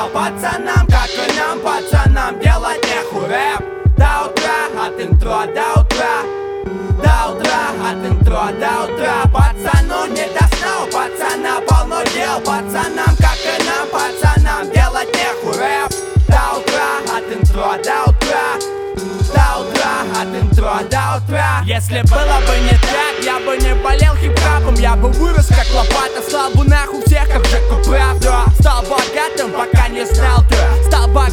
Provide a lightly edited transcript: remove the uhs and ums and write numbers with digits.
дел. Пацанам, как и нам, пацанам, делать нехуй. Рэп до утра, от интро до утра. До утра, от интро до утра. Пацану не до сна, у пацана полно дел. Пацанам, как и нам, пацанам, делать нехуй. Рэп до утра, от интро до утра. До утра, от интро до утра. Если было бы не так, я бы не болел хип-хапом. Я бы вырос как лопата, слал бы нахуй всех, как Джеку, правда. Стал богатым, пока не знал ты. Стал богатым.